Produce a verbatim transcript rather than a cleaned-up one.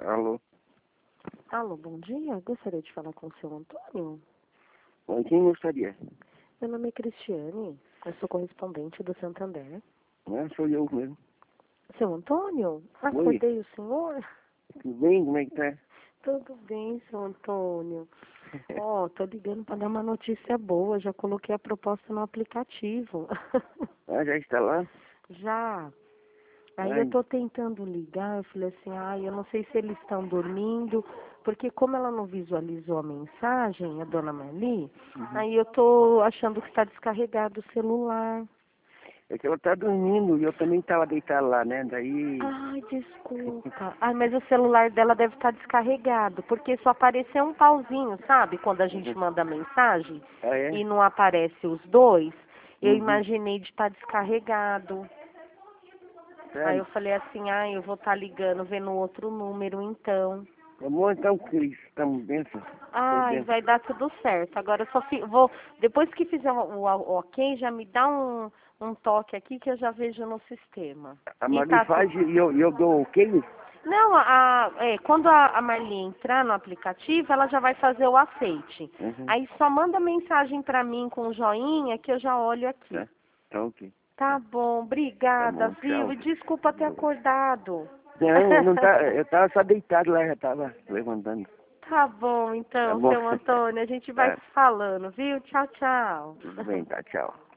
Alô? Alô, bom dia. Gostaria de falar com o seu Antônio. Com quem gostaria? Meu nome é Cristiane. Eu sou correspondente do Santander. Não, sou eu mesmo. Seu Antônio? Oi. Acordei o senhor? Tudo bem? Como é que tá? Tudo bem, seu Antônio. Ó, tô ligando para dar uma notícia boa. Já coloquei a proposta no aplicativo. Ah, já está lá? Já. Aí Ai, eu tô tentando ligar, eu falei assim, ai, eu não sei se eles estão dormindo, porque como ela não visualizou a mensagem, a dona Marli, uhum. aí eu tô achando que está descarregado o celular. É que ela tá dormindo e eu também estava deitado lá, né? Daí... Ai, desculpa. Ai, mas o celular dela deve estar descarregado, porque só apareceu um pauzinho, sabe? Quando a gente Uhum. manda mensagem Ah, é? e não aparece os dois, eu Uhum. imaginei de estar descarregado. Aí eu Sério? falei assim, ah, eu vou estar ligando, vendo outro número então. Tá bom, então, Cris. Estamos bem, assim. Ai, Bem. vai dar tudo certo. Agora eu só fi- vou, depois que fizer o, o, o ok, já me dá um, um toque aqui que eu já vejo no sistema. A E Maria tá tu... faz e eu, eu dou o quê? Não, a, a- é, quando a, a Marli entrar no aplicativo, ela já vai fazer o aceite. Uhum. Aí só manda mensagem pra mim com o joinha que eu já olho aqui. Tá. Tá ok. Tá bom, Tá obrigada, bom, viu? tchau. E desculpa ter acordado. Não, não tá... Eu tava só deitado lá, já tava levantando. Tá bom, Tá então, bom? seu Antônio, a gente vai Tá. se falando, viu? Tchau, tchau. Tudo bem, tá, tchau.